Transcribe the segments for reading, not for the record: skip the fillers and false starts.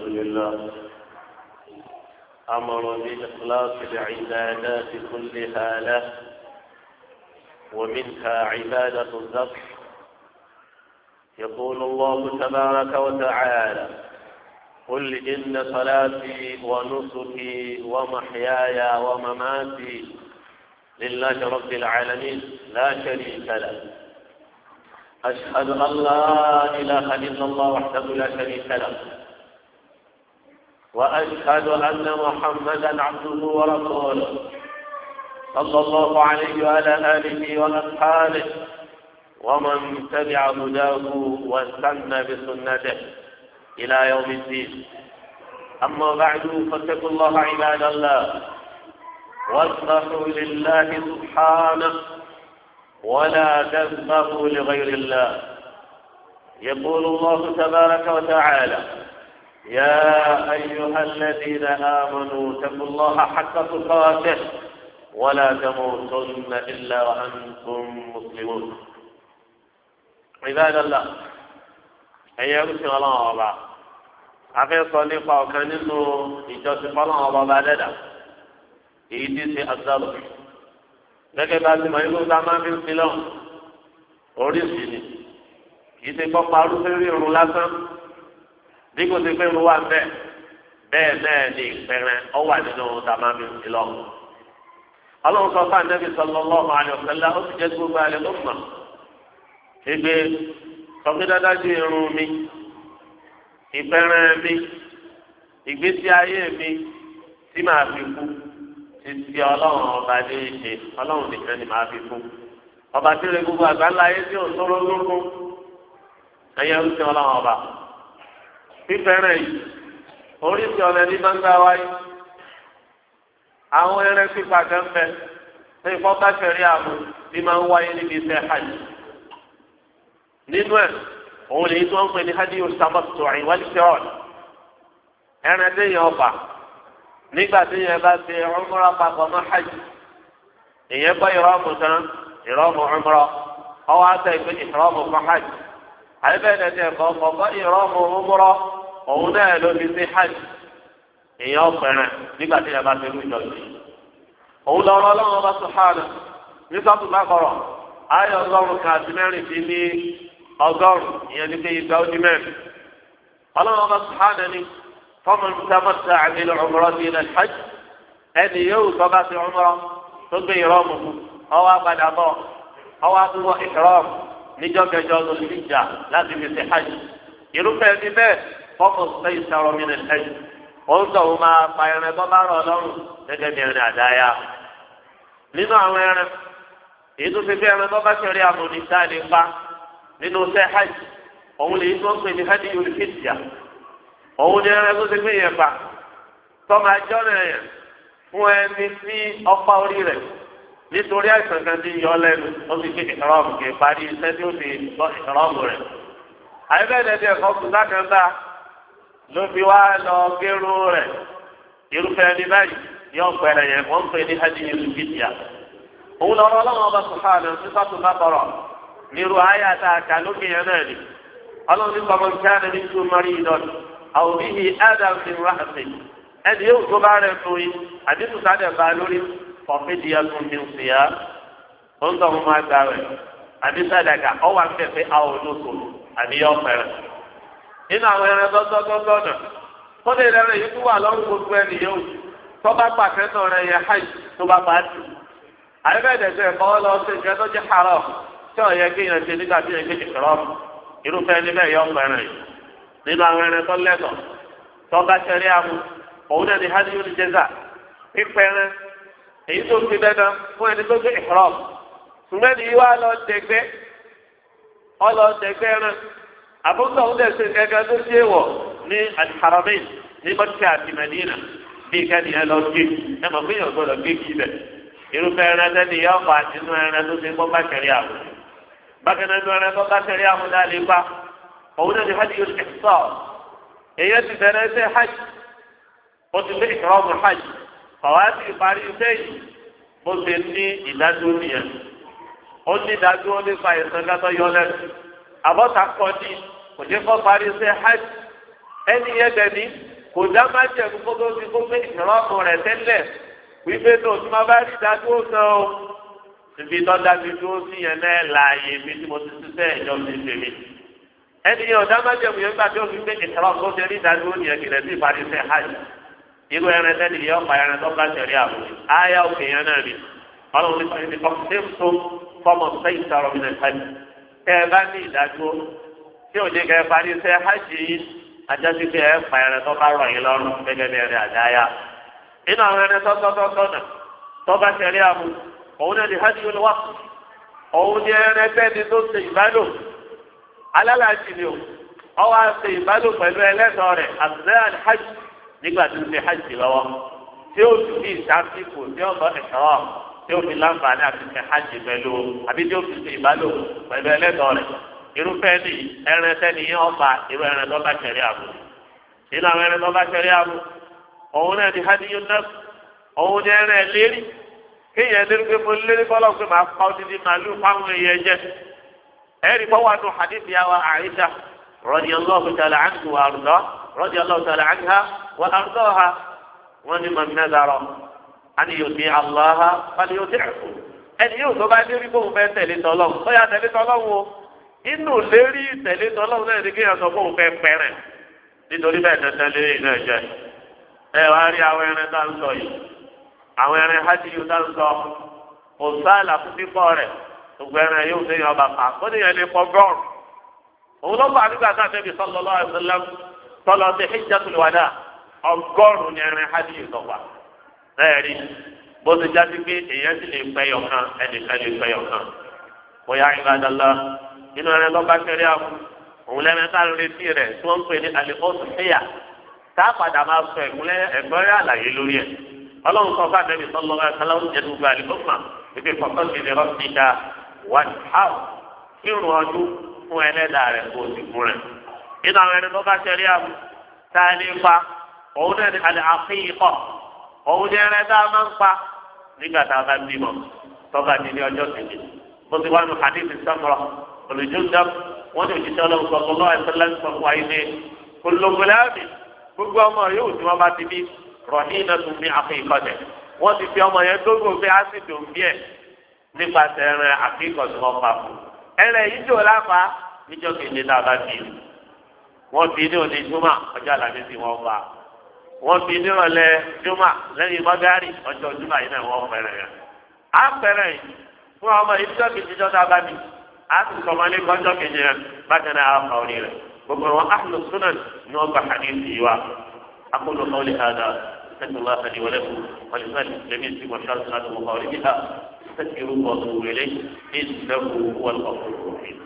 لله أمر بإخلاص العبادات كلها له ومنها عبادة الذبح. يقول الله تبارك وتعالى: قل إن صلاتي ونسكي ومحياي ومماتي لله رب العالمين لا شريك له، أشهد أن لا إله إلا الله وحده لا شريك له، وأشهد أن محمدا عبده ورسوله صلى الله عليه وعلى آله وأصحابه ومن تبع هداه واستنى بسنته إلى يوم الدين. أما بعد فاتقوا الله عباد الله واسمحوا لله سبحانه ولا تسمحوا لغير الله. يقول الله تبارك وتعالى: يا أيها الذين آمنوا اتقوا الله حق تقاته ولا تموتن إلا وأنتم مسلمون. عباد الله، أيها الله أبا أخي صليقا وكان إنه يجسف الله أبا بعدنا يجيسي الزبط لكن بعد ما يقول زمان في السلام oríṣiríṣi kì í ṣe kọ́ parú sórí irun lásán bí kò ṣe pé irun wà bẹ́ẹ̀ bẹ́ẹ̀ náà ní ìpẹrẹ ọ wà nínú tàmámi ìlọ. ọlọ́run sọ fún Ànábì sallallahu alaihi wasallam ó sì jẹ́ gbogbo alẹ́ ló mọ̀ ẹgbẹ́ sọ̀kí dáadáa ju irun mi ìpẹrẹ mi ìgbésí ayé mi tí màá fi kú títí ọlọ́run ọba ní í ṣe ọlọ́run nìkan ni màá fi kú. ọba tí ó lè gbogbo àgbáńlá ayé tí ò sọ̀rọ̀ lókun ẹ̀yẹ ń sìn ọlọ́run ọba. fífẹ́rẹ̀ yìí oríṣi ọ̀nà ní gbangba wáyé àwọn ẹrẹ́ pípa gẹ́gẹ́ ní ìfọ́ká fẹ̀rí àmú bí máa ń wáyé níbi iṣẹ́ hajj. nínú ẹ̀ òun lè tó ń pè ní hadiyu samattu wal qirān. ẹrẹ́ déyìn ọba nígbà tí yẹn bá ṣe umra papọ̀ mọ́ hajj ìyẹn bọ́ ìrọ́mù tán ìrọ́mù umra ọwọ́ àti ẹgbẹ́ ìrọ́mù fún hajj àyẹ̀bẹ̀rẹ̀ tẹ̀ kọ́ kọ́kọ́ ìrọ́mù umra òun náà ló fi sí hajj ìyẹn ọ̀pẹ̀rẹ̀ nígbà tí yẹn bá ṣe lójọ yìí. òun lọ́rọ́ ọlọ́run ọba subhanahu ní sọ́tù Baqara ayé ọgọ́rùn-ún kan àti mẹ́rin sí ní ọgọ́rùn-ún ìyẹn ní pé ìgbà ó di mẹ́rin. ọlọ́run ọba subhanahu ni فمن تمتع بالعمرة إلى الحج أن يوصل في عمرة تبقى إحرامه أو أبد أباه أو أبو إحرام نجاك جوز الحجة لازم في حج يرفع ببيت فقط استيسر من الحج قلته ما قينا بمار لهم لجميع أدايا لنا عمينا إذا سفعنا ببشر يعمل نساء لقاء لنو سيحج أولي يتوقع لهدي الفتية òun ni ẹran tó ti gbé yẹn pa tọ́mọ ẹjọ́ rẹ̀ yẹn fún ẹni tí ọ̀pá orí rẹ̀ nítorí àìsàn kan ti yọ lẹ́nu ó sì gbé ìkọ̀rọ̀mù kì í parí iṣẹ́ tí ó fi lọ ìkọ̀rọ̀mù rẹ̀. àyẹ̀bẹ̀rẹ̀ tí ẹ̀kọ́ kù sákẹ́ńtà ló fi wá lọ gẹ́rù rẹ̀ irúfẹ́ ẹni báyìí yọ pẹ̀rẹ̀ yẹn wọ́n ń pè ní hajj ìlú bìtìyà. òun lọ́rọ́ ọlọ́run ọba sùhánù ní sọ́tù bá tọrọ nírú ayé àtàkà lókè yẹn náà ni ọlọ́run ní kọ́mọ àwọn bíi adam ní rahman ẹni yóò tó bá rẹ̀ lórí àdìsú sáadẹ̀ bá lórí kọ̀fíìdì ẹ̀sùn ní ìsìyà ó ń tọ́wọ́ máa gbà rẹ̀ àdìsú àdàgà ọwọ́ àfẹ́fẹ́ àwọn olóko àníyàn pẹ̀rẹ̀. nínú àwọn ẹran tọ́tọ́tọ́tọ́ náà kọ́lé rẹ̀ yìí tó wà lọ́rùn gbogbo ẹni yóò tó bá pàṣẹ náà rẹ̀ yẹ hajj tó bá bá tù. àyẹ̀bẹ̀dẹ̀sẹ̀ kọ́ lọ sí ìjẹ́ tó jẹ́ haram tí ò yẹ kéèyàn ṣe nígbà tí yẹn kéèyàn kọ́ irúfẹ́ níbẹ̀ yọ pẹ̀rẹ̀ nínú àwọn ẹran tó lẹ́tọ̀ tó bá ṣẹlẹ̀ àmú òun náà ní hadiyu ní jẹ́zà pípẹ́rẹ́ èyí tó fi dandan fún ẹni tó gbé ìhrọ́m ṣùgbọ́n ní wá lọ dẹgbẹ́ rẹ̀ àbúkọ̀ òun dẹ̀ ṣe gẹ́gẹ́ tó ṣe wọ̀ ní al-Haramayn ní Mẹ́kà àti Mẹ́dínà bí kẹ́ni ẹ lọ gbé ẹ mọ̀ fún yàn gbọ́dọ̀ gbé kí bẹ̀ irúfẹ́ ẹran tẹ́ni yọ ọ̀pá nínú ẹran tó ṣe kọ́ bá ṣẹlẹ̀ àmú bákan náà nínú ẹran tó bá ṣẹlẹ̀ àmú náà lè pa òun náà ní hajj yóò ṣe sọ èyí ti bẹ̀rẹ̀ ṣe hajj ó ti gbé ìkọ́rọ́mù hajj ọ̀wá sì parí iṣẹ́ yìí bó ṣe ní ìdádúró nìyẹn ó ní ìdádúró nípa ìsọ̀gátọ̀ yọ lẹ́nu àbọ̀tà kọ́ ní kò jẹ́ kó parí iṣẹ́ hajj ẹni yẹn dẹ̀ ní kò dá má jẹ kó tó ti kó pé ìrọ́mù rẹ̀ tẹ́lẹ̀ wípé tó tí wọ́n bá rí ìdádúró san o ibi tó dábí dúró sí yẹn náà láàyè mi tí mo ti ṣiṣẹ́ ìjọ mi ṣe mi. ẹni yẹn ọ̀dá má jẹ kó gbà tí ó fi pé ìrọ́mù tó ti rí ìdádúró yẹn kìlẹ̀ sí ìparí sẹ́ hajj. irú ẹran tẹ́lẹ̀ yẹn ọ̀pá ẹran tó bá tẹ̀lé àbò áyá òkè yẹn náà ni ọlọ́run ní fọmọ sẹ́yìn sọ̀rọ̀ mi náà hajj. tẹ́ ẹ bá ní ìdádúró tí ò ní kẹ́ ẹ parí sẹ́ hajj yìí ajásí pé ẹ pa ẹrẹ tó bá rọ̀ yín lọ́rùn gẹ́gẹ́ bí ẹrẹ àdáyà nínú àwọn ẹrẹ tọ́tọ́tọ́tọ́nà tọ́ba tẹ̀lé àmú òun náà ní hajj olùwà òun ní ẹrẹ bẹ́ẹ̀ ni tó ṣe ìbálò alálàájì ni o ọwọ́ àṣẹ ìbálò pẹ̀lú ẹlẹ́tọ̀ rẹ̀ àtúnṣe hajj nígbà tí ó ṣe hajj lọ́wọ́ tí ó fi ní ìṣàkíkò tí ó bọ́ ẹ̀ṣọ́ tí ó fi láǹfààní àti ṣe hajj pẹ̀lú àbí tí ó fi ṣe ìbálò pẹ̀lú ẹlẹ́tọ̀ rẹ̀ irúfẹ́ ní ẹran sẹ́ni yẹn ọba irú ẹran tó bá ṣẹ̀rí àbò nínú àwọn ẹran tó bá ṣẹ̀rí àbò òun náà ní hadiyu náà òun ní ẹran lérí kéèyàn lérí pé mo lérí bọ́lá pé màá pa odidi màálù fáwọn èèyàn jẹ ẹ̀rí fọwọ́ àti hadith yàwá Àìṣà radiyallahu ta'ala anha wa arda radiyallahu ta'ala anha wa ardaha wọn ni man nadara an yuti Allaha falyuti'hu ẹni yóò tó bá lérí bóun fẹ́ tẹ̀lé tọ́lọ́ bóyá tẹ̀lé tọ́lọ́ wo inú lérí ìtẹ̀lé tọ́lọ́run náà ní kí ẹ sọ fún òun fẹ́ pẹ́rẹ̀ nítorí bẹ́ẹ̀ tẹ́tẹ́ lérí náà jẹ́ ẹ wá rí àwọn ẹran tá ń sọ yìí àwọn ẹran hádìyú tá ń sọ òsáàlà fún pípọ̀ rẹ̀ gbogbo ẹran yóò fi yan ọba pa kó níyẹn lè pọ̀ gọ́ọ̀rù òun ló fà nígbà tá a tẹ́bi sallallahu alaihi wasallam tọ́lọ sí hijjatul wada ọgọ́rùn ní ẹran hádìyú tó wà bẹ́ẹ̀ rí bó ti jáde pé èèyàn sì lè pẹ́ yọkan ẹnìkan lè pẹ́ yọkan bóyá ibadallah inú ẹrẹ lọ́ba kẹrẹ́ àbú òun lẹ́nu tá a lè retí rẹ̀ tí wọ́n ń pè ní àlẹ́kọ́sù ṣẹ́yà tá a padà máa sọ ẹ̀gbọ́rẹ́ àlàyé lórí ẹ̀ ọlọ́run sọ fún àtẹ́bí sọ́lọ́ ẹ̀kálá oúnjẹ gbogbo àlẹ́kọ́sùmá ibi kọ̀ọ̀kan ti lè rọ́ọ̀tì dá wọ́n á kírun ọdún fún ẹlẹ́dà rẹ̀ kó o sì fún rẹ̀ inú àwọn ẹrẹ lọ́ba kẹrẹ́ àbú tá a lè pa òun náà ní alẹ́ àfihàn òun ní ẹrẹ tá a máa ń pa nígbà tá a bá bímọ tọ́ba ti ní ọjọ́ kejì bó ti wá nu hadith sọ́mọ́rọ́ olùjọ́dá wọ́n ti òṣìṣẹ́ ọlọ́run sọ̀tọ̀ lọ́wọ́ ẹ̀sẹ̀lẹ̀ ń sọ̀tọ̀ ayé ní olùgbòláàbì gbogbo ọmọ yóò tí wọ́n bá ti bí rọ̀ní iná tún ní àfihàn wọ́n ti fi ọmọ yẹn dógò pé ásìdì òbí ẹ̀ nípasẹ̀ ẹ̀rẹ̀ àfihàn tí wọ́n pa fún ẹ̀rẹ̀ yìí jò láfa níjọ́ kejì náà bá bí wọ́n bí ní òní júmọ̀ ọjọ́ àlàmísì wọ́n pa wọ́n bí ní ọ̀lẹ́ júmọ̀ lẹ́yìn mọ́gárì ọjọ́ júmọ̀ yìí náà wọ́n pẹ̀rẹ̀ yẹn á pẹ̀rẹ̀ yìí fún ọmọ yìí níjọ́ kejì jọ́ náà bá bí àti sọmọlé kọjọ kejì rẹ bákan náà àwọn ọ̀rẹ́ rẹ gbogbo wọn ahlu sunan ní wọn gba hadithi wa akóló kọ́lé hàdà sẹ́kùn wá sẹ́ni wọlé kù wọlé sẹ́ni lẹ́mí sí wọn ṣáà sọ́nà tó wọ́n kọ́lé bíhà sẹ́kìrú bọ̀ tó wẹlé ìsìlẹ̀kù wọn kọ́kọ́ lórí.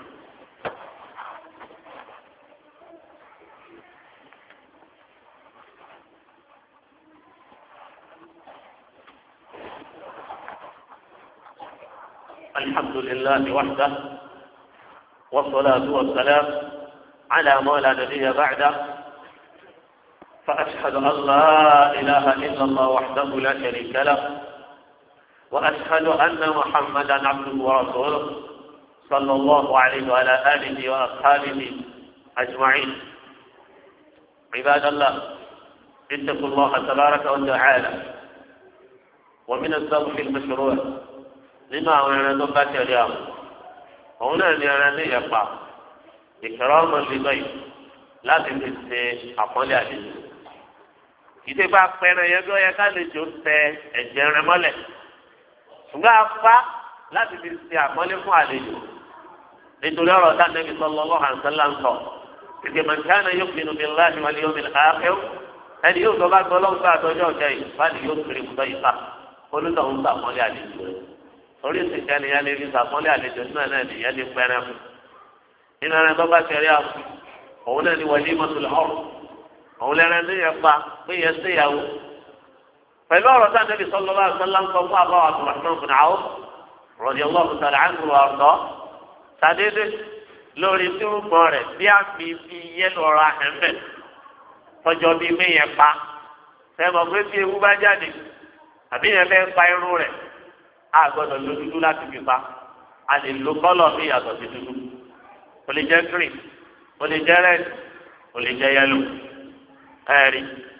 الحمد لله وحده والصلاة والسلام على ما لا نبي بعده فأشهد أن لا إله إلا الله وحده لا شريك له وأشهد أن محمدا عبده ورسوله صلى الله عليه وعلى آله وأصحابه أجمعين عباد الله اتقوا الله تبارك وتعالى ومن الذبح المشروع لما أمرنا ذبات اليوم هنا نرى يقع إكراما للضيف láti fi ṣe àpọ́nlé àlejò ìdè bá pẹ́ẹ́rẹ́ yẹn bí ó yẹ ká àlejò tẹ ẹ̀jẹ̀ rẹ mọ́lẹ̀ ṣùgbọ́n apá láti fi ṣe àpọ́nlé fún àlejò nítorí ọ̀rọ̀ tá Ànábì sallallahu alaihi wasallam ń sọ ìgbè man kana yu'minu billahi wal yawmil akhir ẹni yóò tó bá gbọ́ lọ́wọ́ tó àtọ́jọ́ ọ̀jẹ́ yìí báyìí yóò kiri mú báyìí fà olùtọ̀ ń sàpọ́nlé àlejò rẹ̀ oríṣi ìkànnì yẹn lè fi sàpọ́nlé àlejò nínú ẹ̀ náà nìyẹn lè pẹ́rẹ́ fún nínú ẹ̀ tó bá ṣẹlẹ̀ àfún òun náà ni walimatul urf òun lẹ́rẹ́ ní yẹn pa pé yẹn ṣèyàwó pẹ̀lú ọ̀rọ̀ tá Ànábì sallallahu alaihi wasallam ń sọ fún àbá Abdurrahman bin Awf radiyallahu ta'ala anhu ọ̀dọ́ sàdédé lórí tí ó gbọ́ rẹ̀ bí a fi yẹ lọ́rọ̀ ahẹ́mẹ́ tọjọ́ bíi mí yẹn pa sẹ́mọ̀ pé bí ewu bá jáde àbí yẹn fẹ́ pa irun rẹ̀ a gbọ́dọ̀ lo dúdú láti fi pa a lè lo kọ́lọ̀ bí yàtọ̀ sí dúdú kò lè jẹ́ green ó lè jẹ́ red ó lè jẹ́ yellow ẹ̀rí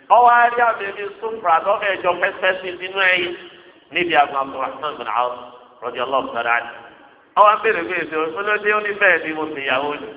ọwọ́ àárí àbẹ̀bí súnfà tó ẹ̀jọ̀ pẹ́sẹ́sì nínú ẹ̀yìn níbi àgbà Abdurrahman bin Awf radiyallahu ta'ala anhu. ọwọ́ abẹ́rẹ́ bí èsì olóde ó ní bẹ́ẹ̀ ni mo sì yàwó ni.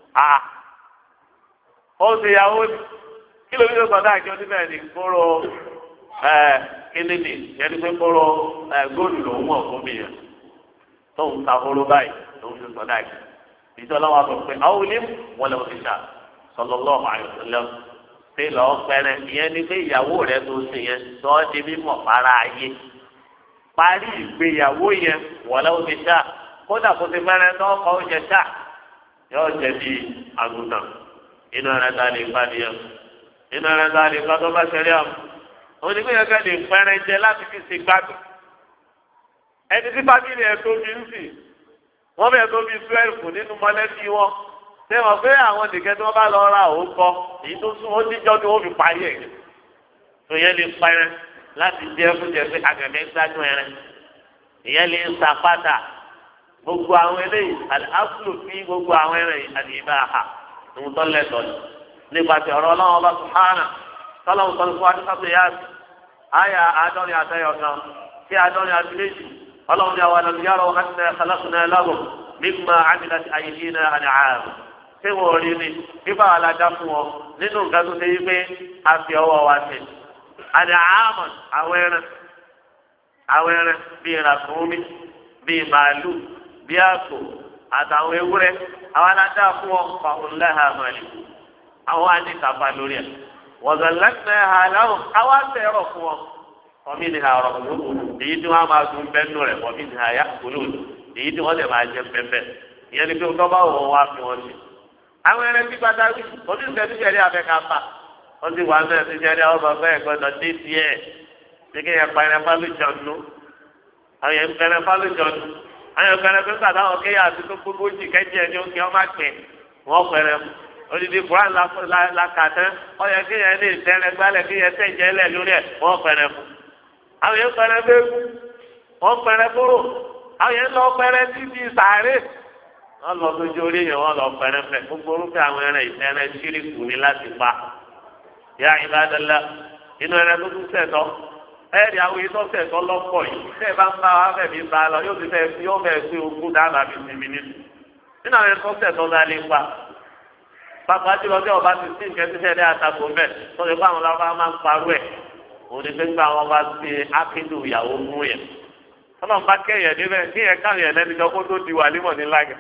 ó sì yàwó ni kí ló ní ló sọdá àjọ ní bẹ́ẹ̀ ni kóró kíní ni yẹn ní pé kóró góòlù lòún mọ̀ fún mi yẹn tó ń ta horo báyìí lòún fi sọdá àjọ. ìjọba wa sọ pé àwọn olè wọlé òṣìṣà sallallahu alaihi wasallam pé lọ́ọ́ pẹ́rẹ́ ìyẹn ni pé ìyàwó rẹ̀ tó ṣe yẹn sọ ọ́ di mímọ̀ fara ayé parí ìgbéyàwó yẹn wọlé òṣìṣà kódà kó ti fẹ́rẹ́ tó kọ́ oúnjẹ ṣá yóò jẹ bí àgùntàn inú ẹ̀rẹ́ ta lè fa nìyẹn inú ẹ̀rẹ́ ta lè fa tó bá ṣẹlẹ̀ àmọ́ onígbéyàwó kẹ́ lè pẹ́rẹ́ jẹ láti fi ṣe gbádùn ẹni tí fámìlì ẹ̀ tóbi ń sìn wọ́n bẹ̀rẹ̀ tóbi 12 nínú mọ́lẹ́bí wọn ṣé wọ́n pé àwọn nìkẹ́ tí wọ́n bá lọ ra òun kọ èyí tó sún ó níjọ́ tí wọ́n fi parí ẹ̀ tó yẹ lè pẹ́rẹ́ láti jẹ́ fúnjẹ pé àgẹ̀mẹ́ gbádùn ẹ̀rẹ́ ìyẹn lè ń sapátà gbogbo àwọn eléyìí àlùfáàfù fi gbogbo àwọn ẹ̀rẹ́ àdìbà ha ń tọ́lẹ̀ tọ́lẹ̀ nípasẹ̀ ọ̀rọ̀ ọlọ́run ọba sùhánà tọ́lọ́run sọ fún adúsáfù yá àyà àádọ́rin àtẹ́yọ̀ kan sí àádọ́rin àtìlẹ́jì ọlọ́run ní àwọn àlùyárọ̀ àti ẹ̀kọ́lọ́kùnrin ẹlọ́gùn nígbà àmìlẹ́sì àyíṣínà àdìhàn ṣé wọ́n rí ni bíbá alájà fún wọn nínú nǹkan tó ṣe yí pé a fi ọwọ́ wa ṣe àdìhàn àwọn ẹran bíi ràkúnmí bíi màálù bíi àgbò àtàwọn ewúrẹ́ àwọn alájà fún wọn fàwọn lẹ́hà màálù àwọn àdìkàfà lórí ẹ̀ wọ̀gànlẹ́sẹ̀ àláwọ̀ àwọn àtẹ̀rọ̀ fún wọn wọ́n ní ha ọ̀rọ̀ kúló èyí tí wọ́n máa dún bẹ́ẹ̀ nù rẹ̀ wọ́n ní ha yá kúló èyí tí wọ́n lè máa jẹ bẹ́ẹ̀ ìyẹn ni pé wọ́n bá wọ̀ wá fi wọ́n sí. àwọn ẹrẹ́ tí pàtàkì oníṣẹ́ tí sẹ́rí abẹ́ká pa wọ́n ti wà ń bẹ́ẹ̀ tí sẹ́rí àwọn bàbá ẹ̀ gbọ́dọ̀ dé tiẹ̀ ní kí yẹn pa ẹrẹ́ fálùjọ́nù àwọn yẹn pẹrẹ fálùjọ́nù àwọn yẹn pẹrẹ pé pàtàkì àwọn kéèyàn àti tó gbogbo jì kẹ́jì ẹ̀ ní oúnjẹ ọmọ àgbẹ̀ wọ́n pẹrẹ odidi kuran lakatẹ ọyẹ kéèyàn lè tẹrẹ gbálẹ̀ kéèyàn tẹ̀jẹ̀ lẹ̀ lórí ẹ̀ wọ́n pẹrẹ fún àwọn yẹn pẹrẹ bẹ́ẹ̀kú wọ́n pẹrẹ bóró àwọn yẹn lọ pẹrẹ títí sàárè wọ́n lọ sójú orí yẹn wọ́n lọ pẹrẹ fẹ gbogbo orúkọ àwọn ẹrẹ ìtẹrẹ ṣíríkù ní láti pa ya ìbádọ́lá inú ẹrẹ tó tún sẹ̀tọ́ ẹ̀ẹ́dì àwọn èyí tó sẹ̀tọ́ lọ́pọ̀ yìí tẹ́ ẹ bá ń bá wa fẹ̀ mí bá lọ yóò fẹ́ fi ogún dábàá fi sinmi nínú àwọn ẹrẹ tó sẹ̀tọ́ dá lé pa pàápàá jùlọ bí ọba ti sí nǹkan tí sẹ́ni àtakò mbẹ́ tó ṣe fún àwọn ọlọ́pàá máa ń parú ẹ̀ òun ni gbẹ́ngbà wọn bá ti ákíndù ìyàwó fún yẹn ọlọ́run bá kẹ́yẹ̀ níbẹ̀ kí yẹn káwọn yẹn lẹ́nu jọ kó tó di wà nímọ̀ ní lágẹ̀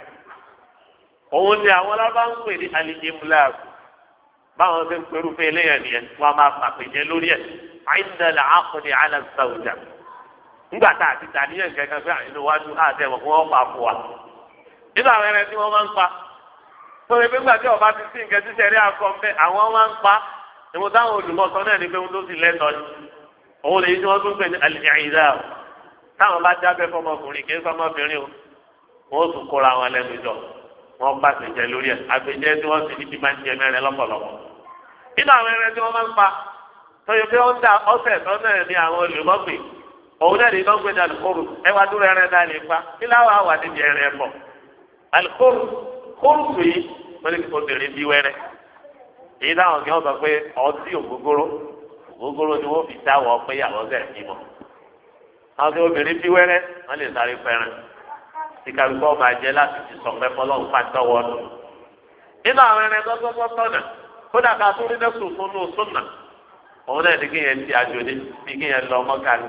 òun ni àwọn ọlọ́pàá ń pè ní alìjẹmúláàbù báwọn ṣe ń perú fún eléyàn nìyẹn wọn máa pàpèjẹ lórí ẹ̀ àìsàn àkọni alàzàwùjà nígbà tá àti tàníyàn kẹ̀kẹ́ fún àìníwájú àtẹ̀wọ̀ fún wọn pa fún wa nínú àwọn ẹrẹ tí wọ́n máa ń pa sọ̀rọ̀ pé gbàgbé ọba ti sí nǹkan tí sẹ́rí akọ mbẹ́ àwọn máa ń pa ìwọ̀n táwọn olùmọ̀sọ náà ní pé wọ́n tó sì lẹ́tọ̀ọ́ ni òun lèyí tí wọ́n tún pè ní àlìyàìdá o táwọn bá jábẹ́ fọmọkùnrin kì í fọmọbìnrin o wọ́n tún kóra wọn lẹ́nu jọ wọ́n bá ti jẹ lórí ẹ̀ àgbèjẹ tí wọ́n sì ní ti máa ń jẹ mẹ́rin lọ́pọ̀lọpọ̀ nínú àwọn ẹrẹ tí wọ́n máa ń pa sọ̀rọ̀ pé wọ́n dá ọ̀sẹ̀ tó náà ní àwọn olùmọ̀gbìn òun náà ní lọ́gbẹ̀ẹ́ ní alukóru ẹwà dúró ẹrẹ náà lè pa kí láwọn àwà níbi ẹrẹ pọ̀ alukóru kóòtù yìí wọ́n lè kó obìnrin bí wẹ́rẹ́ èyí táwọn kí wọ́n sọ pé ọtí ògógóró ni wọ́n fi dáwọ́ pé yàwó bẹ̀ bímọ. àwọn tí obìnrin bí wẹ́rẹ́ wọ́n lè sáré fẹ́ràn tí kálukọ́ máa jẹ́ láti ti sọ pé fọlọ́run pàtọ́wọ́ nù. nínú àwọn ẹrẹ gbọ́gbọ́gbọ́ tọ̀nà kódà ká tó rí nẹ́sùn fún un súnà òun náà ní kí yẹn ti àjò ní bí kí yẹn lọ mọ́kàlì.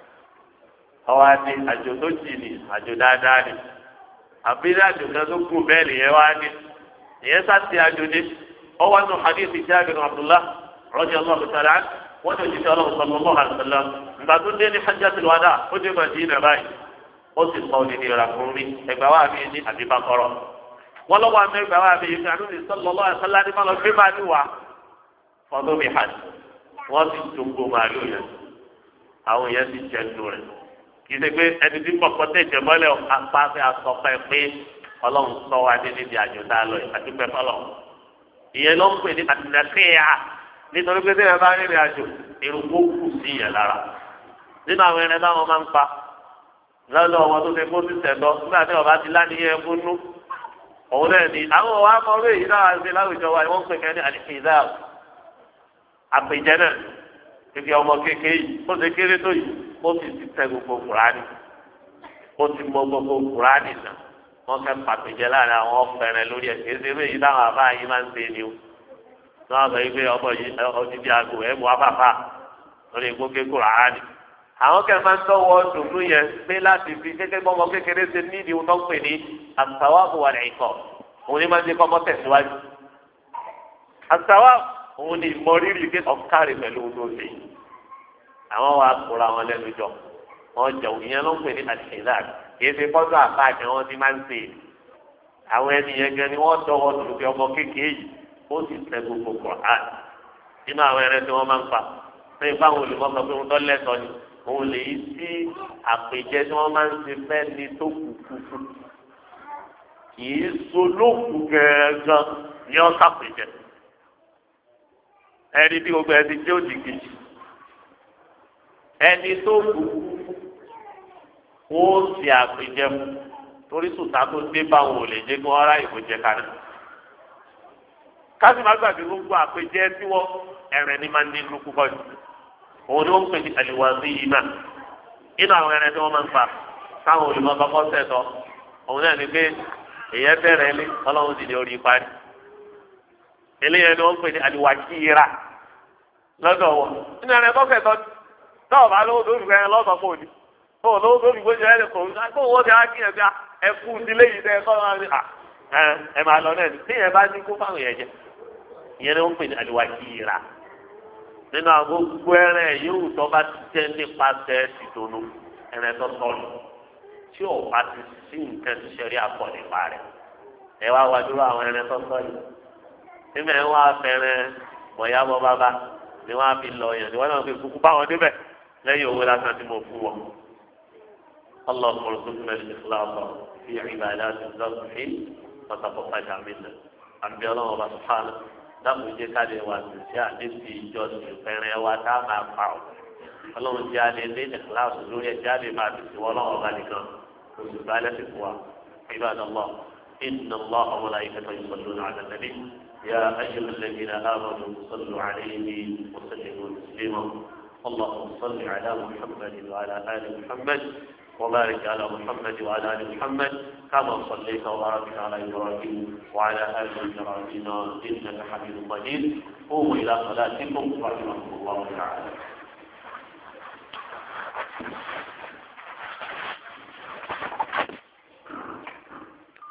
ọwọ́ àti àjò tó jì ní àjò dáadáa ni àbí àjò kan tó kù bẹ́ẹ̀ nìyẹn wá ní ìyẹn sáti àjòdì ọwọ́ nù hadithi Jabir bin Abdullah radiyallahu ta'ala wọ́n ní òjijì ọlọ́run sallallahu alaihi wasallam nígbà tó dé ní hajjatul wada ó dé Madina báyìí ó sì sọ ní ìrà fún mi ẹgbàá wa mi ní àbíbákọ́rọ́ wọ́n lọ́wọ́ àmì ẹgbàá wa mi yìí kànú ní sallallahu alaihi wasallam ní mọ́lọ́ gbé máa ní wa ọdún mi hàn wọ́n sì dùnkù màálù yẹn àwọn yẹn sì jẹ́ nù rẹ̀ kì í ṣe pé ẹni tí pọ̀pọ̀ tẹ̀ jẹ́ mọ́lẹ̀ apá fẹ́ asọ́pẹ́ pé ọlọ́run sọ wa dé níbi àjò tá a lọ àdúpẹ́ fọlọ́ ìyẹn ló ń pè ní àtìlẹ́kẹ́yà nítorí pé sẹ́yìn bá rìnrìn àjò èrò kó kù sí ìyẹn lára nínú àwọn ẹrẹ táwọn máa ń pa lọ́dọ̀ wọn tó ṣe kó ti tẹ̀lọ́ nígbà tí ọba ti láníyẹn múnú òun náà ni àwọn ọ̀wá mọ́rú èyí náà ṣe láwùjọ wa wọ́n ń pè kẹ́ ní àlìkìdá àpèjẹ náà kékeré ọmọ kékeré yìí ó ṣe kéré tó yìí ó sì ti tẹ gbogbo kùránì ó ti mọ gbogbo kùránì náà wọn fẹ́ pàpèjẹ láàrin àwọn ọ̀fẹ́rẹ́ lórí ẹ̀ kí ẹsẹ̀ méjì táwọn àbá yìí máa ń ṣe ni o náà sọ yìí pé ọmọ yìí ọdídí aago ẹ̀ mú afáfá lórí gbókè kùránì àwọn kẹ́ máa ń tọ́wọ́ dùnú yẹn pé láti fi kékeré ọmọ kékeré ṣe nídìí wọn tó ń pè ní àtàwáàbò wà lẹ́yìn kọ́ òun ni máa ń jẹ́ kọ́mọ́ tẹ̀síwájú àtàwáàbò òun ni ìmọ̀rírì pé ọ̀kárì pẹ̀lú olóògbé àwọn wa kóra wọn lẹ́nu jọ wọn jọ ìyẹn ló ń pè ní àṣìlá kìí ṣe fọ́tò àpáàkì wọn ti máa ń ṣe àwọn ènìyàn gan ni wọ́n dọ́wọ́ tó fi ọmọ kékeré yìí ó sì tẹ gbogbo Qur'an nínú àwọn ẹrẹ tí wọ́n máa ń pa pé báwọn olùmọ̀ sọ pé wọ́n tọ́ lẹ́tọ̀ọ́ ni òun lè yí sí àpèjẹ tí wọ́n máa ń ṣe fẹ́ ni tó kù kúkú kìí so lókù gẹ́gẹ́ ní ọ̀sàpèjẹ ẹni tí gbogbo ẹni tí ó di kejì ẹni tó kù ó sì àpèjẹ fún torí sùtà tó dé báwọn ò lè jẹ kí wọn rà ìbò jẹ kaná kásì má gbàgbé gbogbo àpèjẹ tí wọn ẹrẹ ní máa ń ní inú púpọ̀ jù òun ni wọn ń pè ní àlìwàzí yìí mà inú àwọn ẹrẹ tí wọn máa ń fa káwọn olùmọ̀ kọ́kọ́ sẹtọ òun náà ní pé èyẹ bẹ̀rẹ̀ ilé Ọlọ́run sì ní orí parí eléyẹn ni wọn ń pè ní àlìwàkíyìrà lọ́dọ̀ wọn nínú ẹrẹ tó sẹtọ tọ́ọ̀ bá lówó lórí ẹrẹ lọ́sọ̀ fún òní ó lówó lórí gbójú ẹrẹ kò kó owó ti á kí ẹ bí ẹkú sílé yìí tẹ ẹkọ máa ń rí ẹ máa lọ náà tíyẹn bá ní kó fáwọn yẹn jẹ ìyẹn ni wọn ń pè ní àlìwàkíyìrà nínú àwọn gbogbo ẹrẹ yóò tó bá ti jẹ nípasẹ̀ ìdùnnú ẹrẹ tó sọnù tí ò bá ti sí nǹkan ti ṣẹlẹ àpọ̀ nípa rẹ̀ ẹ wá wá dúró àwọn ẹrẹ tó sọnù nígbà yẹn wọn á fẹrẹ bọyábọ bàbá ni wọn á fi lọ yẹn ni wọn náà fi kúkú bá wọn débẹ̀ lẹ́yìn owó lásán tí mo fún wọn. اللهم ارزقنا الاخلاص في عبادات الذبح وتقبلها منا àbí Ọlọ́run ọba sùpàánù dáàbò jẹ́ ká lè wà sí àdéhùn ìjọsìn ìfẹ́rẹ́ wa tá a máa pa ọ́ Ọlọ́run jẹ́ alẹ́ ní ìkíláàsì lórí ẹ̀jẹ̀ alẹ́ máa fi sí Ọlọ́run ọba nìkan oṣù bá lẹ́sìn fún wa عباد الله إن الله وملائكته يصلون على النبي يا أيها الذين آمنوا صلوا عليه وسلموا تسليما اللهم صل على محمد وعلى آل محمد وبارك على محمد وعلى ال محمد كما صليت وباركت على ابراهيم وعلى ال ابراهيم انك حميد مجيد قوموا الى صلاتكم رحمكم الله تعالى.